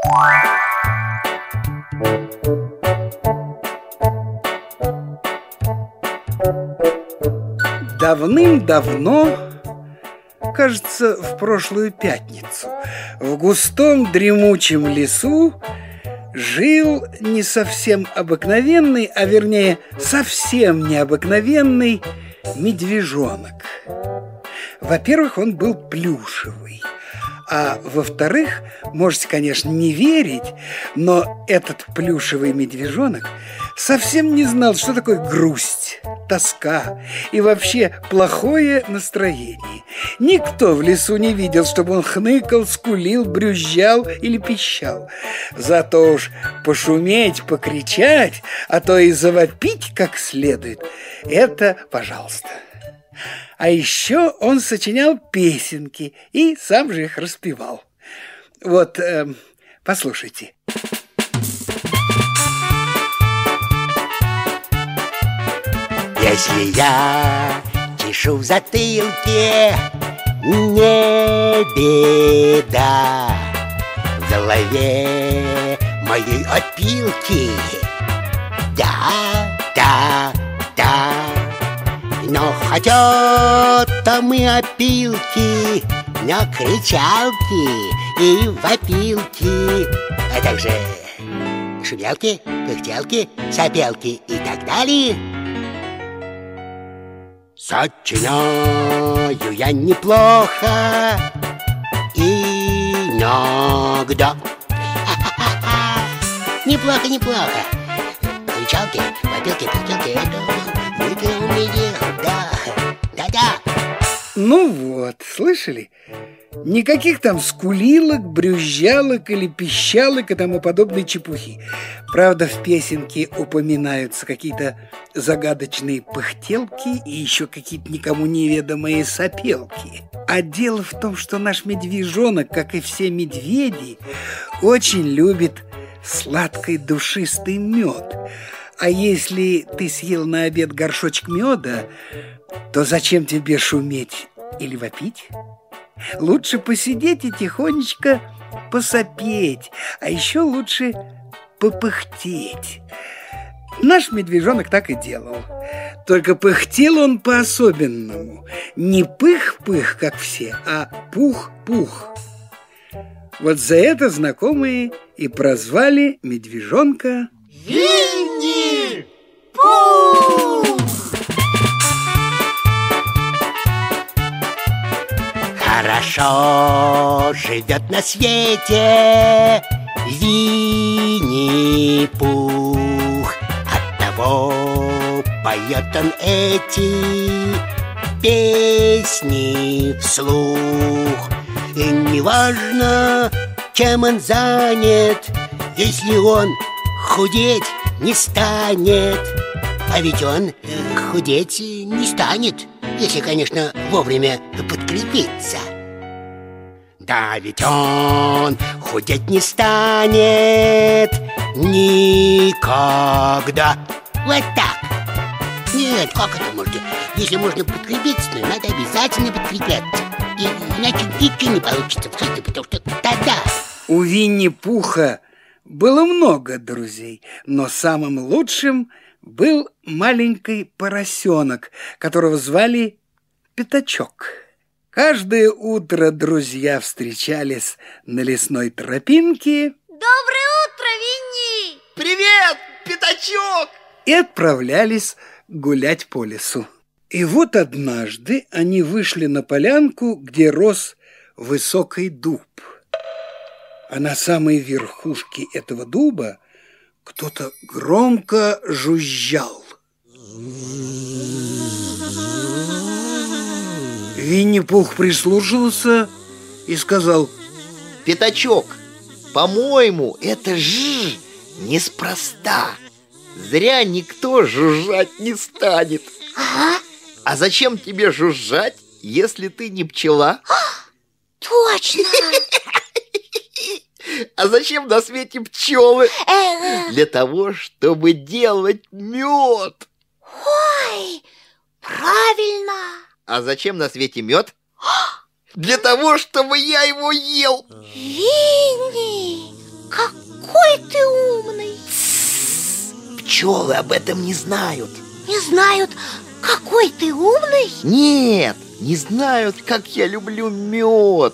Давным-давно, кажется, в прошлую пятницу, в густом дремучем лесу жил не совсем обыкновенный, а вернее, совсем необыкновенный медвежонок. Во-первых, он был плюшевый. А во-вторых, можете, конечно, не верить, но этот плюшевый медвежонок совсем не знал, что такое грусть, тоска и вообще плохое настроение. Никто в лесу не видел, чтобы он хныкал, скулил, брюзжал или пищал. Зато уж пошуметь, покричать, а то и завопить как следует – это пожалуйста. А еще он сочинял песенки и сам же их распевал. Вот, послушайте. Если я чешу в затылке, не беда. В голове моей опилки, да. Но хотят-то мы опилки на кричалки и вопилки, а также шумелки, пыхтелки, сопелки и так далее. Сочиняю я неплохо иногда. Неплохо. Кричалки, вопилки, пыхтелки, это умение, да. Ну вот, слышали? Никаких там скулилок, брюзжалок или пищалок и тому подобной чепухи. Правда, в песенке упоминаются какие-то загадочные пыхтелки и еще какие-то никому неведомые сопелки. А дело в том, что наш медвежонок, как и все медведи, очень любит сладкий душистый мед. А если ты съел на обед горшочек меда, то зачем тебе шуметь или вопить? Лучше посидеть и тихонечко посопеть, а еще лучше попыхтеть. Наш медвежонок так и делал. Только пыхтел он по-особенному. Не пых-пых, как все, а пух-пух. Вот за это знакомые и прозвали медвежонка Винни-Пух! Хорошо живет на свете Винни-Пух. Оттого поет он эти песни вслух. И неважно, чем он занят, если он худеть не станет. А ведь он худеть не станет, если, конечно, вовремя подкрепиться. Да ведь он худеть не станет никогда. Вот так. Нет, как это можно? Если можно подкрепиться, то надо обязательно подкрепляться. Иначе ничего не получится в жизни, потому что тогда... У Винни-Пуха было много друзей, но самым лучшим был маленький поросенок, которого звали Пятачок. Каждое утро друзья встречались на лесной тропинке. Доброе утро, Винни! Привет, Пятачок! И отправлялись гулять по лесу. И вот однажды они вышли на полянку, где рос высокий дуб. А на самой верхушке этого дуба кто-то громко жужжал. Винни-Пух прислушался и сказал: Пятачок, по-моему, это «ж» неспроста. Зря никто жужжать не станет. Ага. А зачем тебе жужжать, если ты не пчела? Точно! А зачем на свете пчелы? Для того, чтобы делать мед. Ой, правильно! А зачем на свете мед? Для того, чтобы я его ел. Винни, Какой ты умный! Пчелы об этом не знают. Не знают, какой ты умный? Нет, не знают, как я люблю мед.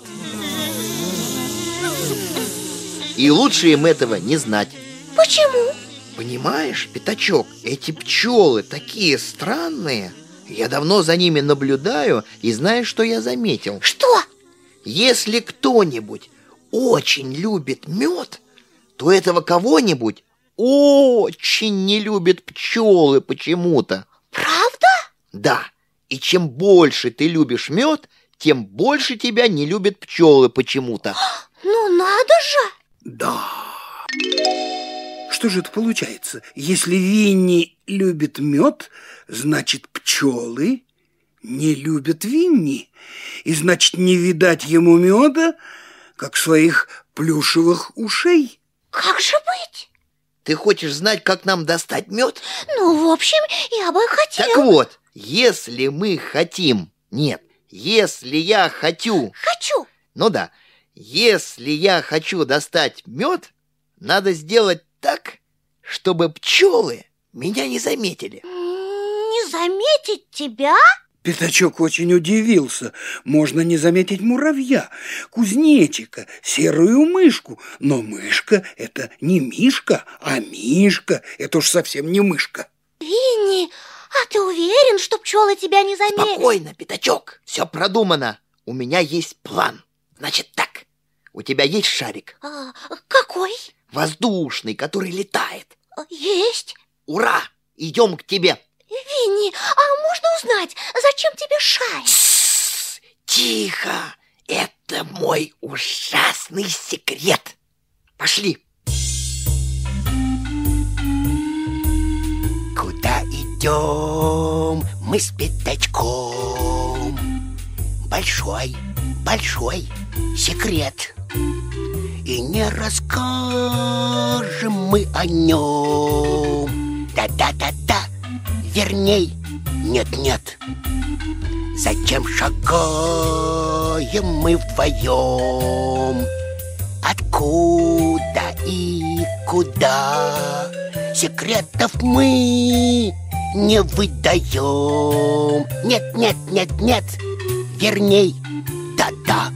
И лучше им этого не знать. Почему? Понимаешь, Пятачок, эти пчелы такие странные. Я давно за ними наблюдаю, и знаешь, что я заметил? Что? Если кто-нибудь очень любит мед, то этого кого-нибудь очень не любят пчелы почему-то. Правда? Да, и чем больше ты любишь мед, тем больше тебя не любят пчелы почему-то. Ну надо же! Да. Что же это получается? Если Винни любит мед, значит, пчелы не любят Винни. И значит, не видать ему меда, как своих плюшевых ушей. Как же быть? Ты хочешь знать, как нам достать мед? Ну, в общем, я бы хотел. Так вот, если мы хотим... Нет, если я хочу... Хочу. Ну да, если я хочу достать мед, надо сделать так, чтобы пчелы меня не заметили. Не заметить тебя? Пятачок очень удивился. Можно не заметить муравья, кузнечика, серую мышку. Но мышка — это не Мишка, а Мишка. Это уж совсем не мышка. Винни, а ты уверен, что пчелы тебя не заметят? Спокойно, Пятачок, все продумано. У меня есть план. Значит так, у тебя есть шарик? Какой? Воздушный, который летает. Есть. Ура! Идем к тебе. Винни, а можно узнать, зачем тебе шарик? Тихо! Это мой ужасный секрет. Пошли. Куда идем мы с Пятачком? Большой, большой секрет. И не расскажем мы о нем. Да-да-да-да. Верней, нет-нет. Зачем шагаем мы вдвоем? Откуда и куда? Секретов мы не выдаем. Нет-нет-нет-нет. Верней, да-да.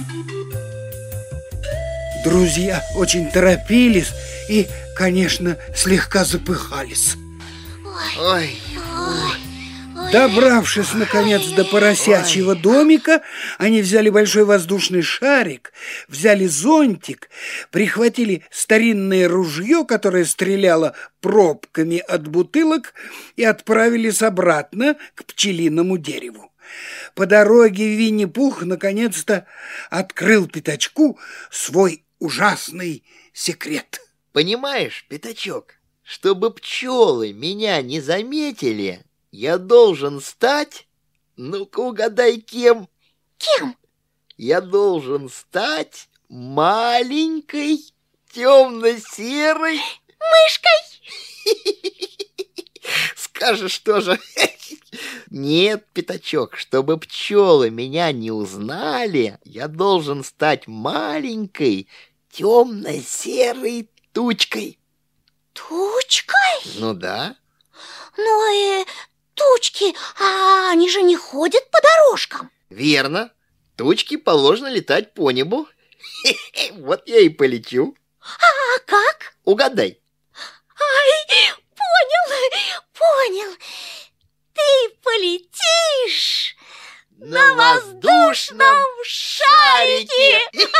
Друзья очень торопились и, конечно, слегка запыхались. Ой. Добравшись, наконец, до поросячьего домика, они взяли большой воздушный шарик, взяли зонтик, прихватили старинное ружье, которое стреляло пробками от бутылок, и отправились обратно к пчелиному дереву. По дороге Винни-Пух наконец-то открыл Пятачку свой ужасный секрет. Понимаешь, Пятачок, чтобы пчелы меня не заметили, я должен стать... Ну-ка угадай, кем? Кем? Я должен стать маленькой темно-серой... Мышкой? Скажешь тоже. Нет, Пятачок, чтобы пчелы меня не узнали, я должен стать маленькой темно-серой тучкой. Тучкой? Ну да. Ну и тучки, они же не ходят по дорожкам. Верно. Тучки положено летать по небу. Вот я и полечу. А как? Угадай. Ай, понял. Ты полетишь на воздушном шарике.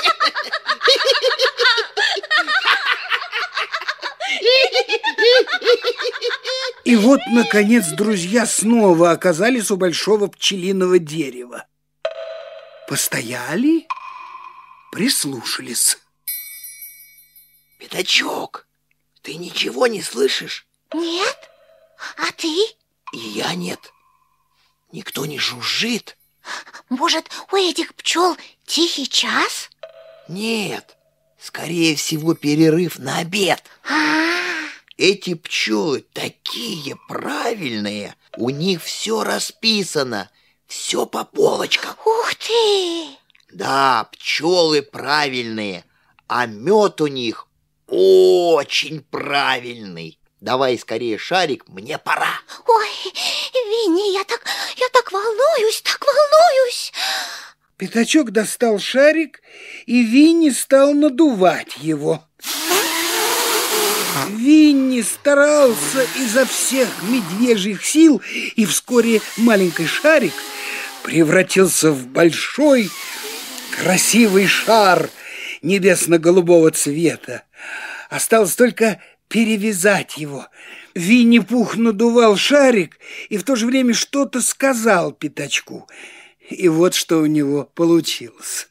И вот, наконец, друзья снова оказались у большого пчелиного дерева. Постояли, прислушались. Пятачок, ты ничего не слышишь? Нет? А ты? И я нет. Никто не жужжит. Может, у этих пчел тихий час? Нет, скорее всего, перерыв на обед. Эти пчелы такие правильные. У них все расписано, все по полочкам. Ух ты! Да, пчелы правильные, а мед у них очень правильный. Давай скорее шарик, мне пора. Ой, Винни, я так волнуюсь, так волнуюсь. Пятачок достал шарик, и Винни стал надувать его. Винни старался изо всех медвежьих сил, и вскоре маленький шарик превратился в большой красивый шар небесно-голубого цвета. Осталось только перевязать его. Винни-Пух надувал шарик и в то же время что-то сказал Пятачку. И вот что у него получилось.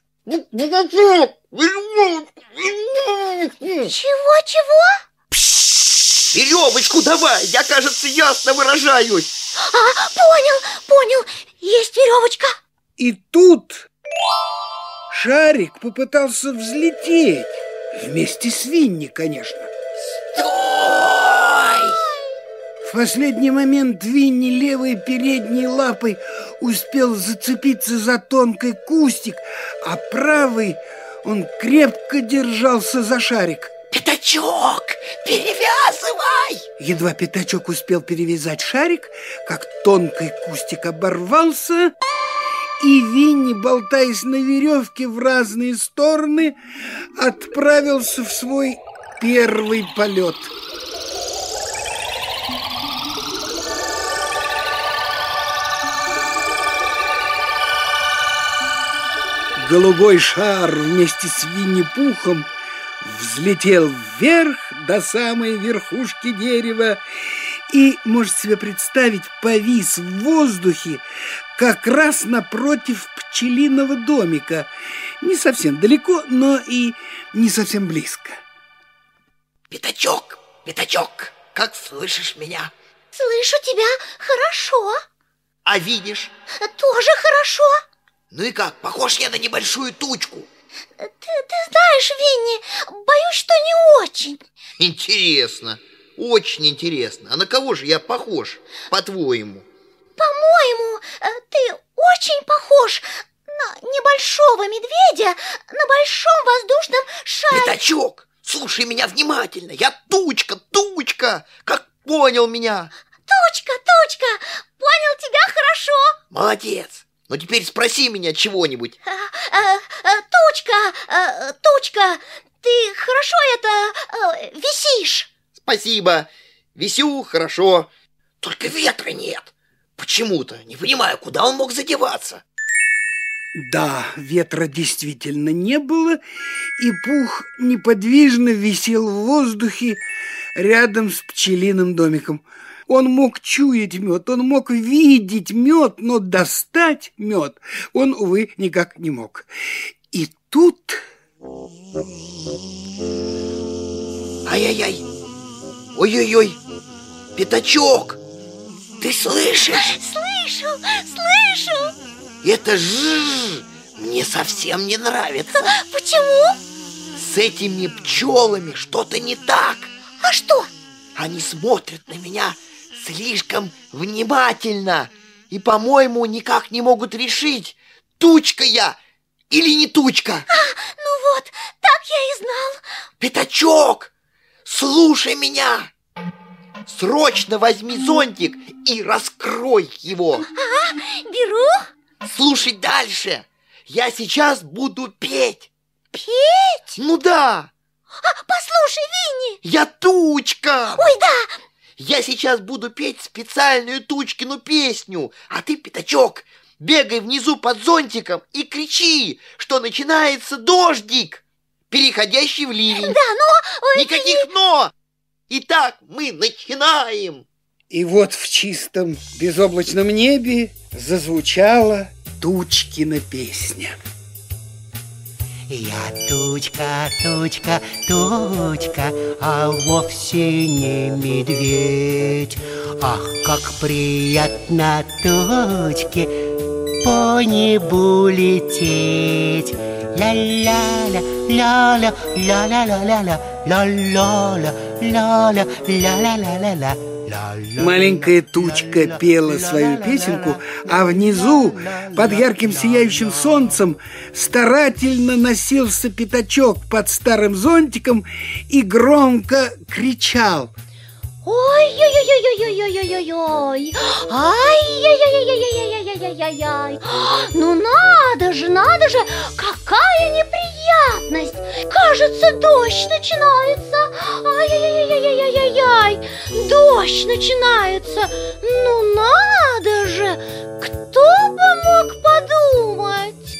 Чего? Веревочку давай, я, кажется, ясно выражаюсь. Понял, есть веревочка. И тут шарик попытался взлететь. Вместе с Винни, конечно. Стой! В последний момент Винни левой передней лапой успел зацепиться за тонкий кустик, а правой он крепко держался за шарик. Пятачок, перевязывай! Едва Пятачок успел перевязать шарик, как тонкий кустик оборвался, и Винни, болтаясь на веревке в разные стороны, отправился в свой первый полет. Голубой шар вместе с Винни-Пухом взлетел вверх до самой верхушки дерева и, можете себе представить, повис в воздухе как раз напротив пчелиного домика. Не совсем далеко, но и не совсем близко. Пятачок, как слышишь меня? Слышу тебя хорошо. А видишь? Тоже хорошо. Ну и как, похож я на небольшую тучку? Ты знаешь, Винни, боюсь, что не очень. Интересно, очень интересно. А на кого же я похож, по-твоему? По-моему, ты очень похож на небольшого медведя на большом воздушном шаре. Пятачок, слушай меня внимательно. Я тучка, как понял меня? Тучка, понял тебя хорошо. Молодец. Но теперь спроси меня чего-нибудь. Тучка, ты хорошо висишь? Спасибо. Висю хорошо. Только ветра нет. Почему-то. Не понимаю, куда он мог задеваться. Да, ветра действительно не было, и Пух неподвижно висел в воздухе рядом с пчелиным домиком. Он мог чуять мед, он мог видеть мед, но достать мед он, увы, никак не мог. И тут... Ай-яй-яй! Ой-ой-ой! Пятачок! Ты слышишь? Слышу! Это жжж мне совсем не нравится. Почему? С этими пчелами что-то не так. А что? Они смотрят на меня слишком внимательно и, по-моему, никак не могут решить, тучка я или не тучка. Ну вот, так я и знал. Пятачок, слушай меня. Срочно возьми зонтик и раскрой его. Беру. Слушай дальше. Я сейчас буду петь. Петь? Ну да. Послушай, Винни. Я тучка. Ой, да. Я сейчас буду петь специальную Тучкину песню, а ты, Пятачок, бегай внизу под зонтиком и кричи, что начинается дождик, переходящий в ливень. Да, но... Никаких «но». Итак, мы начинаем. И вот в чистом безоблачном небе зазвучала Тучкина песня. Я тучка, а вовсе не медведь. Ах, как приятно тучке по небу лететь. Ла-ла-ла, ла-ла, ла-ла-ла-ла-ла, ла-ла-ла, ла-ла, ла-ла-ла-ла-ла, Маленькая тучка пела свою песенку, а внизу, под ярким сияющим солнцем, старательно носился пятачок под старым зонтиком и громко кричал: ой-ой-ой-ой-ой-ой-ой-ой-ой! Ай-яй-яй-яй-яй-яй-яй-яй-яй! Ну надо же, какая неприятность! Кажется, дождь начинается! Ай-яй-яй-яй-яй-яй-яй! Дождь начинается! Ну надо же! Кто бы мог подумать?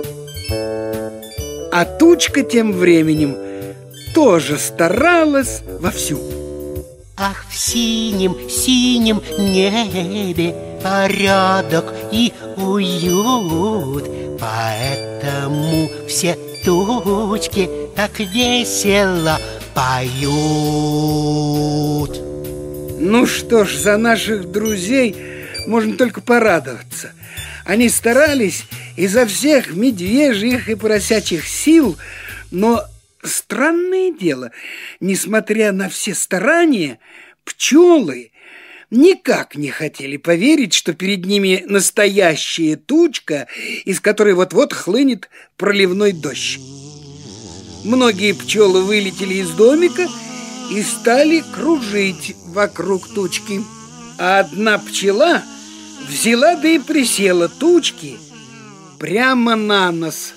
А тучка тем временем тоже старалась вовсю. Ах, в синем небе порядок и уют, поэтому все тучки так весело поют. Ну что ж, за наших друзей можно только порадоваться. Они старались изо всех медвежьих и поросячьих сил, но странное дело, несмотря на все старания, пчелы никак не хотели поверить, что перед ними настоящая тучка, из которой вот-вот хлынет проливной дождь. Многие пчелы вылетели из домика и стали кружить вокруг тучки. А одна пчела взяла да и присела тучки прямо на нос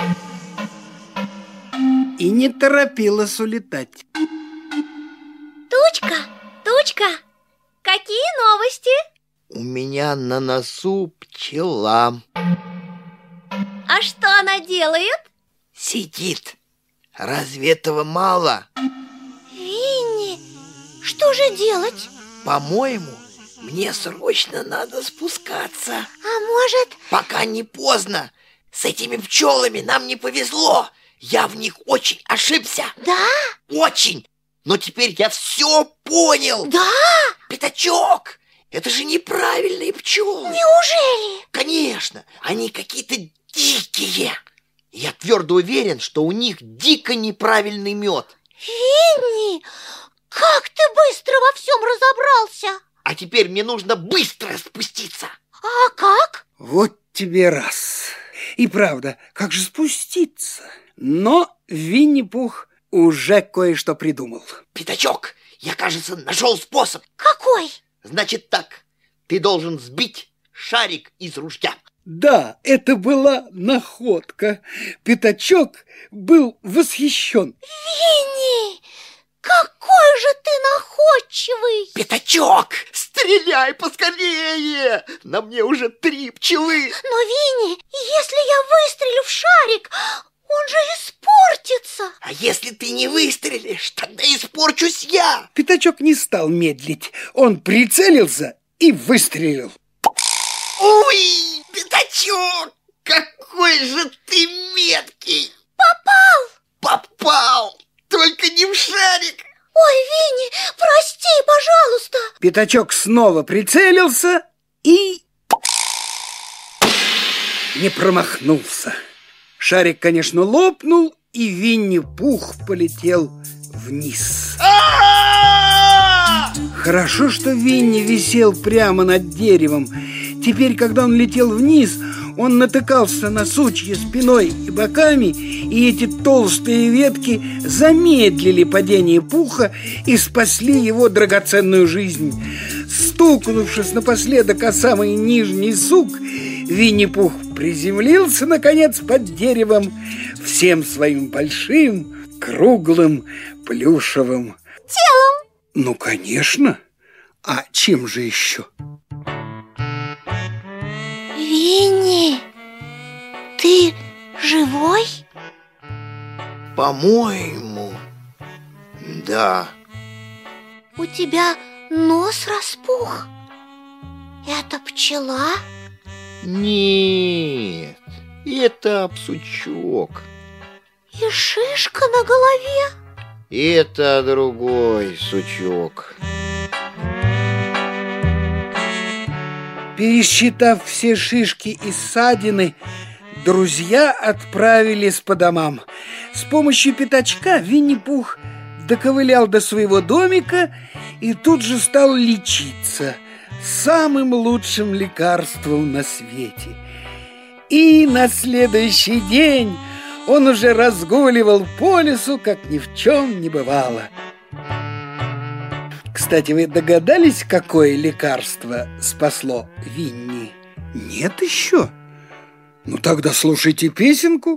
и не торопилась улетать. Тучка, какие новости? У меня на носу пчела. А что она делает? Сидит. Разве этого мало? Винни, что же делать? По-моему, мне срочно надо спускаться. А может... Пока не поздно. С этими пчелами нам не повезло. Я в них очень ошибся. Да? Очень. Но теперь я все понял. Да? Пятачок, это же неправильные пчелы. Неужели? Конечно, они какие-то дикие. Я твердо уверен, что у них дико неправильный мед. Винни, как ты быстро во всем разобрался? А теперь мне нужно быстро спуститься. А как? Вот тебе раз. И правда, как же спуститься? Но Винни-Пух уже кое-что придумал. Пятачок, я, кажется, нашел способ. Какой? Значит так, ты должен сбить шарик из ружья. Да, это была находка. Пятачок был восхищен. Винни, какой же ты находчивый! Пятачок, стреляй поскорее! На мне уже 3 пчелы. Но, Винни, если я выстрелю в шарик, он же испортится. А если ты не выстрелишь, тогда испорчусь я. Пятачок не стал медлить. Он прицелился и выстрелил. Ой, Пятачок, какой же ты меткий! Попал! Только не в шарик! Ой, Винни, прости, пожалуйста. Пятачок снова прицелился и не промахнулся. Шарик, конечно, лопнул, и Винни-Пух полетел вниз. Хорошо, что Винни висел прямо над деревом. Теперь, когда он летел вниз, он натыкался на сучья спиной и боками, и эти толстые ветки замедлили падение Пуха и спасли его драгоценную жизнь. Стукнувшись напоследок о самый нижний сук, Винни-Пух приземлился, наконец, под деревом всем своим большим, круглым, плюшевым телом. Ну, конечно. А чем же еще? Винни, ты живой? По-моему, да. У тебя нос распух. Это пчела? Нет, это псучок. И шишка на голове? Это другой сучок. Пересчитав все шишки и ссадины, друзья отправились по домам. С помощью Пятачка Винни-Пух доковылял до своего домика и тут же стал лечиться самым лучшим лекарством на свете. И на следующий день он уже разгуливал по лесу, как ни в чем не бывало. Кстати, вы догадались, какое лекарство спасло Винни? Нет еще? Ну тогда слушайте песенку.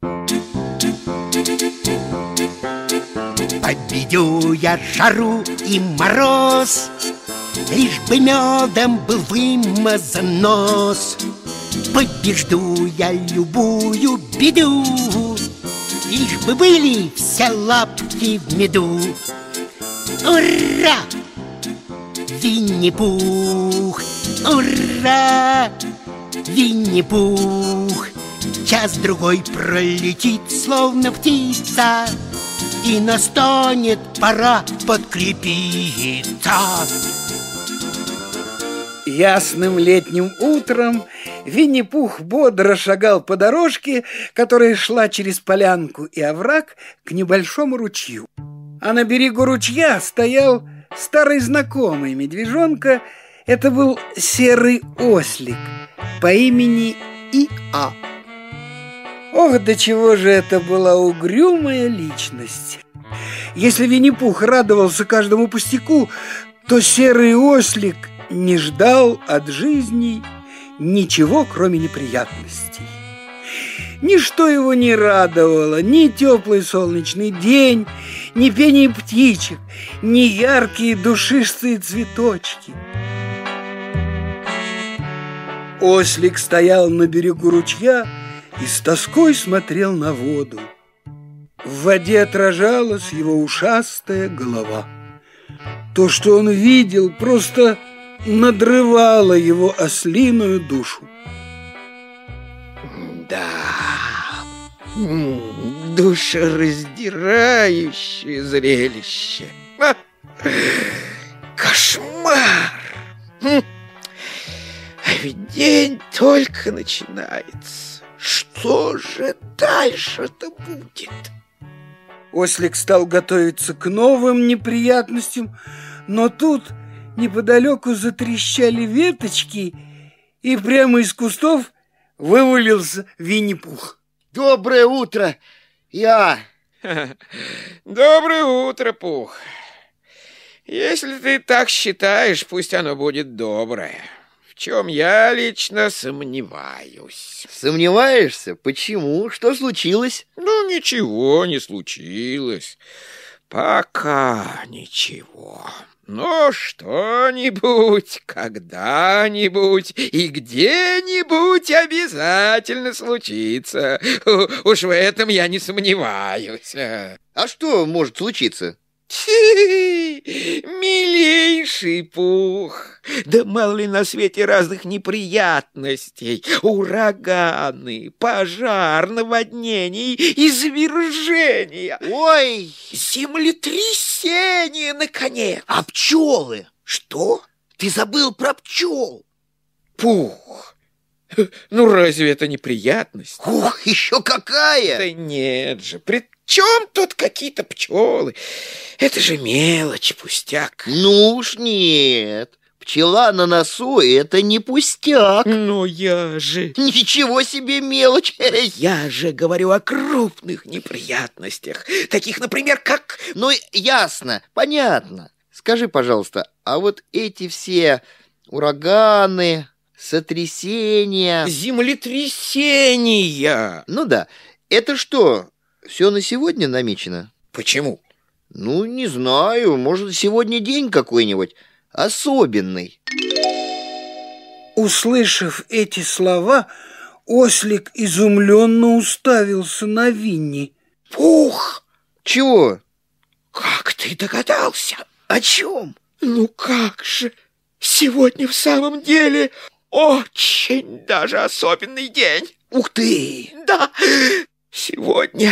Победю я жару и мороз, лишь бы медом был вымазан нос. Побежду я любую беду, лишь бы были все лапки в меду. Ура! Винни-Пух! Ура! Винни-Пух! Час-другой пролетит, словно птица, и настанет пора подкрепиться. Ясным летним утром Винни-Пух бодро шагал по дорожке, которая шла через полянку и овраг к небольшому ручью. А на берегу ручья стоял старый знакомый медвежонка. Это был серый ослик по имени Иа. Ох, до чего же это была угрюмая личность! Если Винни-Пух радовался каждому пустяку, то серый ослик не ждал от жизни ничего, кроме неприятностей. Ничто его не радовало, ни теплый солнечный день, ни пение птичек, ни яркие душистые цветочки. Ослик стоял на берегу ручья и с тоской смотрел на воду. В воде отражалась его ушастая голова. То, что он видел, просто надрывало его ослиную душу. Да, душераздирающее зрелище. Кошмар! А ведь день только начинается. Что же дальше-то будет? Ослик стал готовиться к новым неприятностям, но тут неподалеку затрещали веточки, и прямо из кустов вывалился Винни-Пух. Доброе утро, я. Доброе утро, Пух. Если ты так считаешь, пусть оно будет доброе. В чем я лично сомневаюсь. Сомневаешься? Почему? Что случилось? Ну, ничего не случилось. Пока ничего. Но что-нибудь, когда-нибудь и где-нибудь обязательно случится. Уж в этом я не сомневаюсь. А что может случиться? Милейший Пух, да мало ли на свете разных неприятностей. Ураганы, пожар, наводнения, извержения. Ой! Землетрясение, наконец. А пчелы? Что? Ты забыл про пчел. Пух, ну разве это неприятность? Ух, еще какая! Да нет же, при чем тут какие-то пчелы? Это же мелочь, пустяк. Ну уж нет. Пчела на носу — это не пустяк. Но я же... Ничего себе мелочь. Я же говорю о крупных неприятностях. Таких, например, как... Ну, ясно, понятно. Скажи, пожалуйста, а вот эти все ураганы, сотрясения... Землетрясения! Ну да, это что, все на сегодня намечено? Почему? Ну, не знаю, может, сегодня день какой-нибудь особенный. Услышав эти слова, ослик изумленно уставился на Винни. Пух! Чего? Как ты догадался? О чем? Ну как же, сегодня в самом деле очень даже особенный день. Ух ты! Да, сегодня,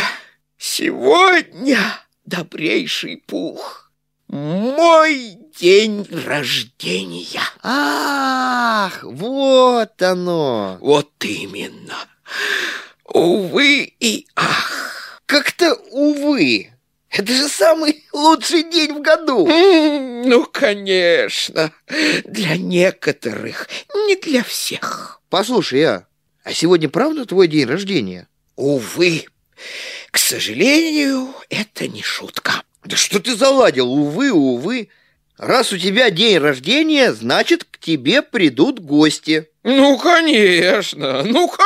добрейший Пух, мой день рождения. Ах, вот оно. Вот именно. Увы и ах. Как-то увы. Это же самый лучший день в году. Ну, конечно, для некоторых, не для всех. Послушай, а сегодня правда твой день рождения? Увы, к сожалению, это не шутка. Да что ты заладил? Увы, увы. Раз у тебя день рождения, значит, к тебе придут гости. Ну, конечно,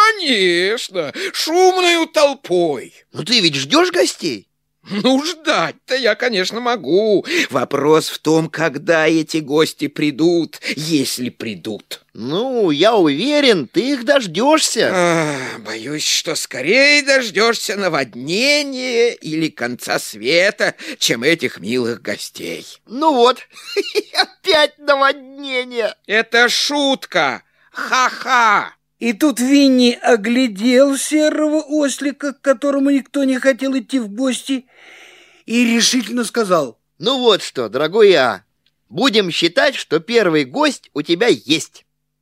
шумною толпой. Ну ты ведь ждешь гостей? Ну, ждать-то я, конечно, могу. Вопрос в том, когда эти гости придут, если придут. Ну, я уверен, ты их дождешься. Боюсь, что скорее дождешься наводнения или конца света, чем этих милых гостей. Ну вот, опять наводнение. Это шутка. Ха-ха. И тут Винни оглядел серого ослика, к которому никто не хотел идти в гости, и решительно сказал: ну вот что, дорогой А, будем считать, что первый гость у тебя есть.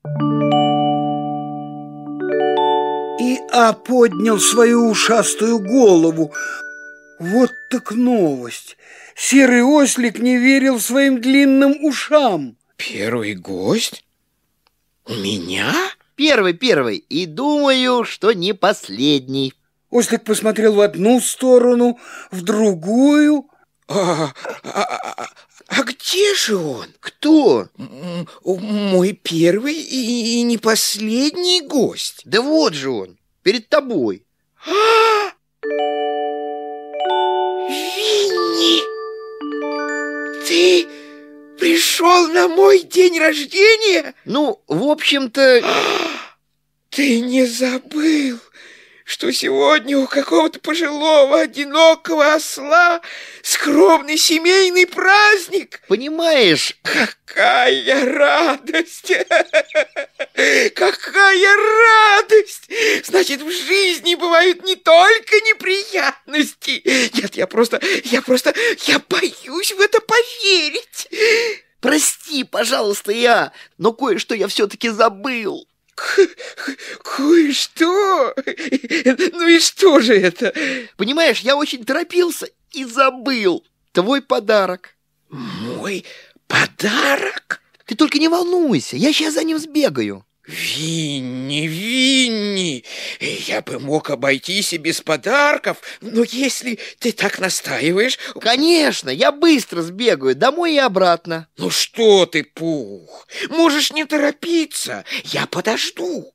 И А поднял свою ушастую голову. Вот так новость! Серый ослик не верил своим длинным ушам. Первый гость? У меня? Первый, и думаю, что не последний. Ослик посмотрел в одну сторону, в другую. А где же он? Кто? Мой первый и не последний гость. Да вот же он, перед тобой. Винни, ты пришел на мой день рождения? Ну, в общем-то... Ты не забыл, что сегодня у какого-то пожилого одинокого осла скромный семейный праздник? Понимаешь, какая радость! Какая радость! Значит, в жизни бывают не только неприятности. Нет, я боюсь в это поверить. Прости, пожалуйста, но кое-что я все-таки забыл. Кое-что? Ну и что же это? Понимаешь, я очень торопился и забыл твой подарок. Мой подарок? Ты только не волнуйся, я сейчас за ним сбегаю. Винни, я бы мог обойтись и без подарков, но если ты так настаиваешь... Конечно, я быстро сбегаю домой и обратно. Ну что ты, Пух, можешь не торопиться, я подожду.